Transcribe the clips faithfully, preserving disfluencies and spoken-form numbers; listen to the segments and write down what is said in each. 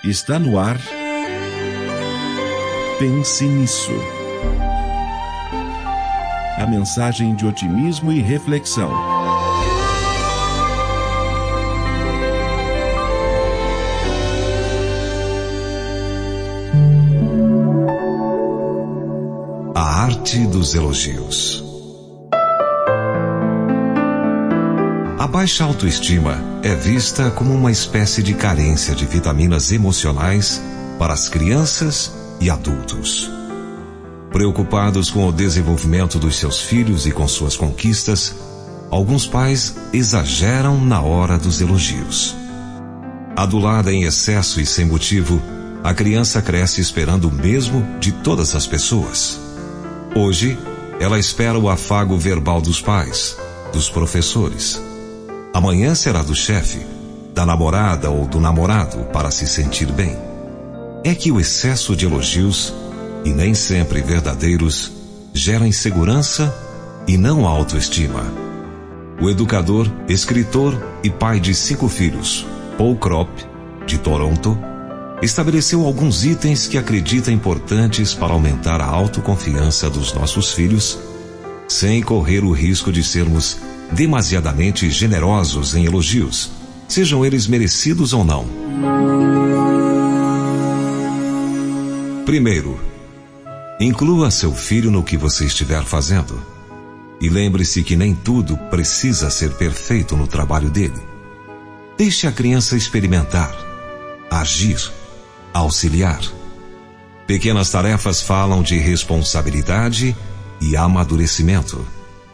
Está no ar. Pense nisso. A mensagem de otimismo e reflexão. A arte dos elogios. A baixa autoestima é vista como uma espécie de carência de vitaminas emocionais para as crianças e adultos. Preocupados com o desenvolvimento dos seus filhos e com suas conquistas, alguns pais exageram na hora dos elogios. Adulada em excesso e sem motivo, a criança cresce esperando o mesmo de todas as pessoas. Hoje, ela espera o afago verbal dos pais, dos professores. Amanhã será do chefe, da namorada ou do namorado para se sentir bem. É que o excesso de elogios, e nem sempre verdadeiros, gera insegurança e não autoestima. O educador, escritor e pai de cinco filhos, Paul Kropp, de Toronto, estabeleceu alguns itens que acredita importantes para aumentar a autoconfiança dos nossos filhos, sem correr o risco de sermos demasiadamente generosos em elogios, sejam eles merecidos ou não. Primeiro, inclua seu filho no que você estiver fazendo. E lembre-se que nem tudo precisa ser perfeito no trabalho dele. Deixe a criança experimentar, agir, auxiliar. Pequenas tarefas falam de responsabilidade e amadurecimento.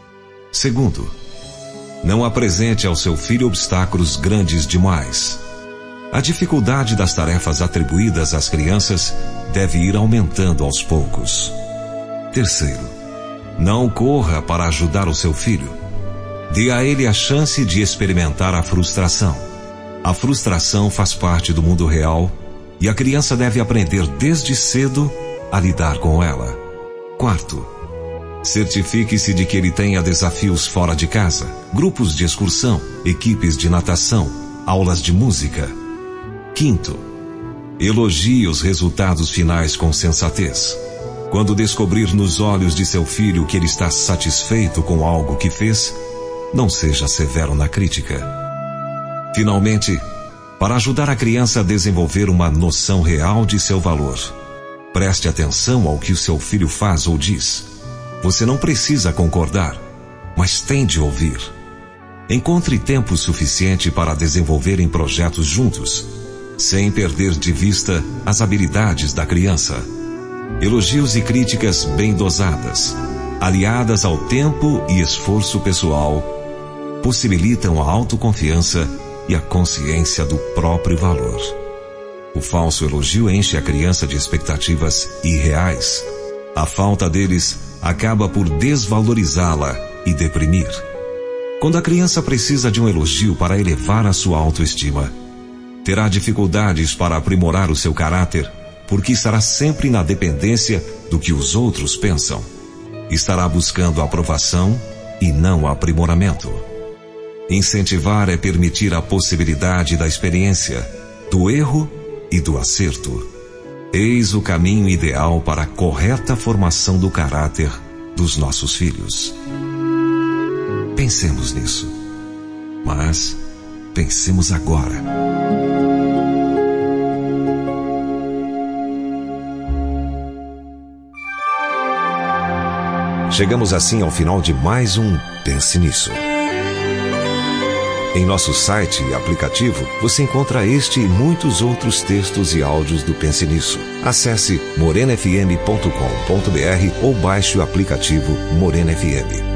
Segundo, não apresente ao seu filho obstáculos grandes demais. A dificuldade das tarefas atribuídas às crianças deve ir aumentando aos poucos. Terceiro, não corra para ajudar o seu filho. Dê a ele a chance de experimentar a frustração. A frustração faz parte do mundo real e a criança deve aprender desde cedo a lidar com ela. Quarto, certifique-se de que ele tenha desafios fora de casa, grupos de excursão, equipes de natação, aulas de música. Quinto, elogie os resultados finais com sensatez. Quando descobrir nos olhos de seu filho que ele está satisfeito com algo que fez, não seja severo na crítica. Finalmente, para ajudar a criança a desenvolver uma noção real de seu valor, preste atenção ao que o seu filho faz ou diz. Você não precisa concordar, mas tem de ouvir. Encontre tempo suficiente para desenvolverem projetos juntos, sem perder de vista as habilidades da criança. Elogios e críticas bem dosadas, aliadas ao tempo e esforço pessoal, possibilitam a autoconfiança e a consciência do próprio valor. O falso elogio enche a criança de expectativas irreais. A falta deles acaba por desvalorizá-la e deprimir. Quando a criança precisa de um elogio para elevar a sua autoestima, terá dificuldades para aprimorar o seu caráter, porque estará sempre na dependência do que os outros pensam. Estará buscando aprovação e não aprimoramento. Incentivar é permitir a possibilidade da experiência, do erro e do acerto. Eis o caminho ideal para a correta formação do caráter dos nossos filhos. Pensemos nisso. Mas pensemos agora. Chegamos assim ao final de mais um Pense Nisso. Em nosso site e aplicativo, você encontra este e muitos outros textos e áudios do Pense Nisso. Acesse morena f m ponto com ponto b r ou baixe o aplicativo Morena F M.